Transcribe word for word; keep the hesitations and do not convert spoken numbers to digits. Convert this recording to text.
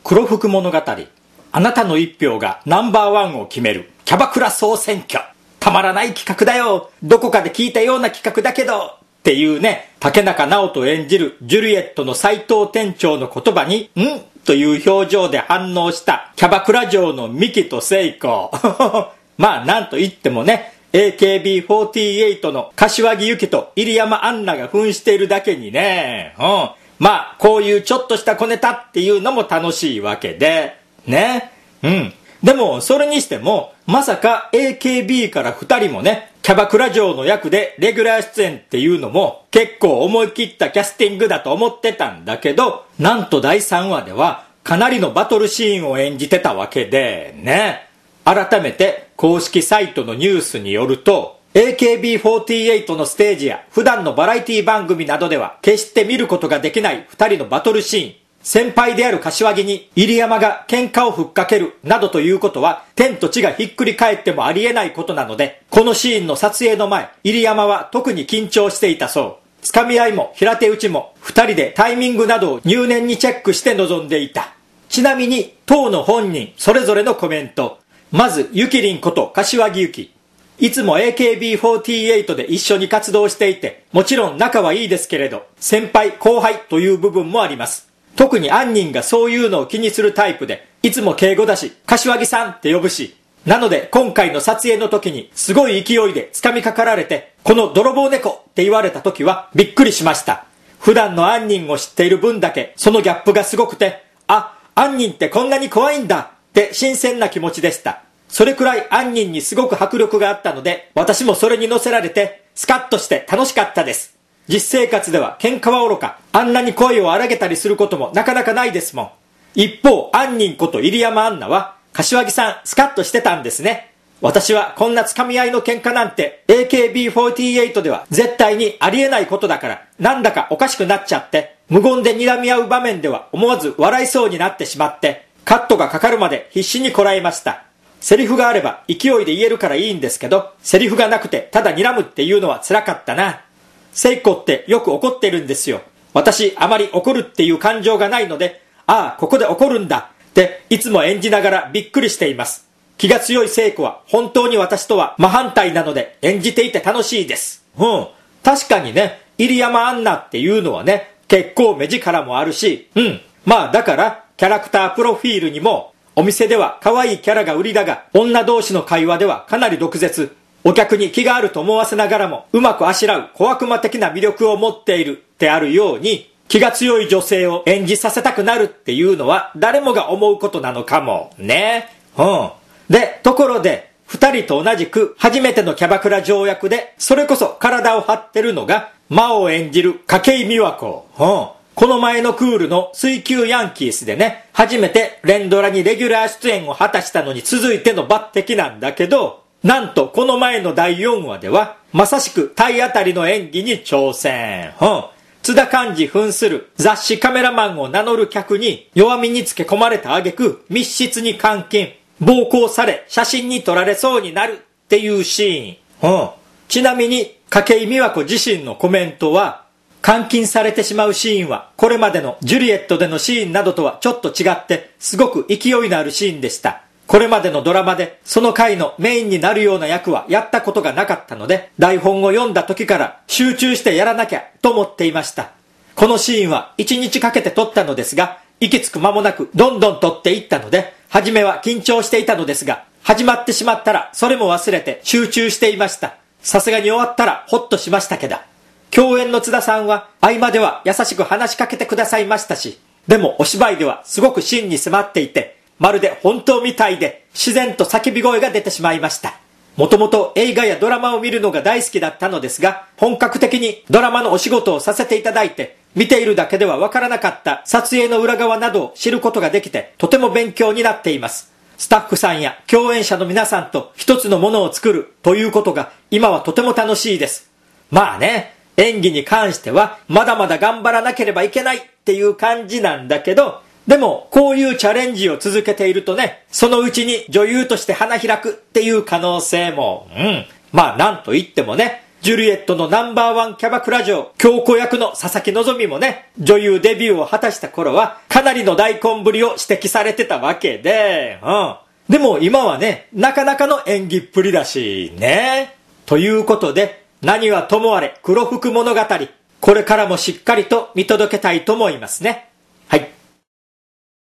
黒服物語。あなたの一票がナンバーワンを決めるキャバクラ総選挙。たまらない企画だよ。どこかで聞いたような企画だけど。っていうね、竹中直人演じるジュリエットの斎藤店長の言葉に、んという表情で反応したキャバクラ嬢のミキとセイコー。まあなんと言ってもね、エーケービーフォーティーエイト の柏木由紀と入山杏奈が扮しているだけにね、うん。まあこういうちょっとした小ネタっていうのも楽しいわけで、ね。うん。でもそれにしてもまさか エーケービー からふたりもね、キャバクラ嬢の役でレギュラー出演っていうのも結構思い切ったキャスティングだと思ってたんだけど、なんとだいさんわではかなりのバトルシーンを演じてたわけでね。改めて公式サイトのニュースによると エーケービーフォーティーエイト のステージや普段のバラエティ番組などでは決して見ることができないふたりのバトルシーン、先輩である柏木に入山が喧嘩をふっかけるなどということは天と地がひっくり返ってもありえないことなので、このシーンの撮影の前、入山は特に緊張していたそう。つかみ合いも平手打ちもふたりでタイミングなどを入念にチェックして臨んでいた。ちなみに当の本人それぞれのコメント。まずゆきりんこと柏木由紀。いつも エーケービーフォーティーエイト で一緒に活動していて、もちろん仲はいいですけれど、先輩後輩という部分もあります。特に杏仁がそういうのを気にするタイプで、いつも敬語だし、柏木さんって呼ぶし。なので今回の撮影の時にすごい勢いで掴みかかられて、この泥棒猫って言われた時はびっくりしました。普段の杏仁を知っている分だけそのギャップがすごくて、あ、杏仁ってこんなに怖いんだって新鮮な気持ちでした。それくらい杏仁にすごく迫力があったので、私もそれに乗せられてスカッとして楽しかったです。実生活では喧嘩はおろか、あんなに声を荒げたりすることもなかなかないですもん。一方、杏仁こと入山杏奈は、柏木さんスカッとしてたんですね。私はこんな掴み合いの喧嘩なんて エーケービーフォーティーエイト では絶対にありえないことだから、なんだかおかしくなっちゃって、無言で睨み合う場面では思わず笑いそうになってしまって、カットがかかるまで必死にこらえました。セリフがあれば勢いで言えるからいいんですけど、セリフがなくてただ睨むっていうのは辛かったな。セイコってよく怒ってるんですよ。私あまり怒るっていう感情がないので、ああここで怒るんだっていつも演じながらびっくりしています。気が強いセイコは本当に私とは真反対なので演じていて楽しいです。うん。確かにね、入山杏奈っていうのはね、結構目力もあるし、うん。まあだからキャラクタープロフィールにも、お店では可愛いキャラが売りだが、女同士の会話ではかなり毒舌。お客に気があると思わせながらもうまくあしらう小悪魔的な魅力を持っているってあるように、気が強い女性を演じさせたくなるっていうのは誰もが思うことなのかもね。うん。で、ところで二人と同じく初めてのキャバクラ嬢役でそれこそ体を張ってるのが魔を演じる筧美和子。うん。この前のクールの水球ヤンキースでね、初めて連ドラにレギュラー出演を果たしたのに続いての抜擢なんだけど、なんとこの前のだいよんわではまさしく体当たりの演技に挑戦。うん。津田寛治扮する雑誌カメラマンを名乗る客に弱みにつけ込まれた挙句密室に監禁、暴行され写真に撮られそうになるっていうシーン。うん。ちなみに筧美和子自身のコメントは、監禁されてしまうシーンはこれまでのジュリエットでのシーンなどとはちょっと違ってすごく勢いのあるシーンでした。これまでのドラマでその回のメインになるような役はやったことがなかったので、台本を読んだ時から集中してやらなきゃと思っていました。このシーンはいちにちかけて撮ったのですが、息つく間もなくどんどん撮っていったので、初めは緊張していたのですが、始まってしまったらそれも忘れて集中していました。さすがに終わったらホッとしましたけど。共演の津田さんは合間では優しく話しかけてくださいましたし、でもお芝居ではすごく真に迫っていて、まるで本当みたいで自然と叫び声が出てしまいました。もともと映画やドラマを見るのが大好きだったのですが、本格的にドラマのお仕事をさせていただいて、見ているだけではわからなかった撮影の裏側などを知ることができて、とても勉強になっています。スタッフさんや共演者の皆さんと一つのものを作るということが今はとても楽しいです。まあね、演技に関してはまだまだ頑張らなければいけないっていう感じなんだけど、でもこういうチャレンジを続けているとね、そのうちに女優として花開くっていう可能性も、うん、まあなんと言ってもね、 ジュリエットのナンバーワンキャバクラ嬢、京子役の佐々木希もね、女優デビューを果たした頃は、かなりの大根ぶりを指摘されてたわけで、うん。でも今はね、なかなかの演技っぷりだし、ね。ということで、何はともあれ黒服物語、これからもしっかりと見届けたいと思いますね。